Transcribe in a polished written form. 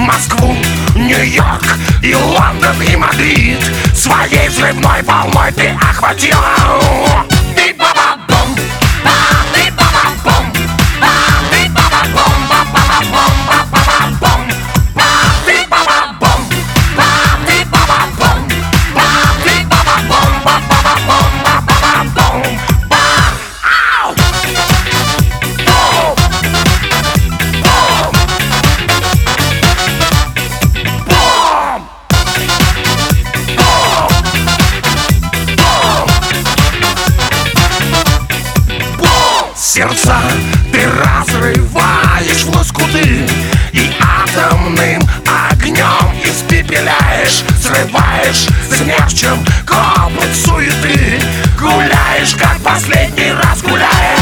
Москву, Нью-Йорк и Лондон и Мадрид. Своей взрывной волной ты охватила. Би-ба-ба-бум, ба-би-ба-ба-бум, ба-би-ба-ба-бум, ба-ба-ба-бум, ба-ба-ба-бум, ба-би-ба-ба-бум, ба-би-ба-ба-бум, ба-би-ба-ба-бум, ба-ба-ба-бум, ба-ба-ба-бум, ба-ау! Сердца ты разрываешь в лоскуты и атомным огнем испепеляешь, срываешь смерчем копоть суеты. Гуляешь, как последний раз гуляешь.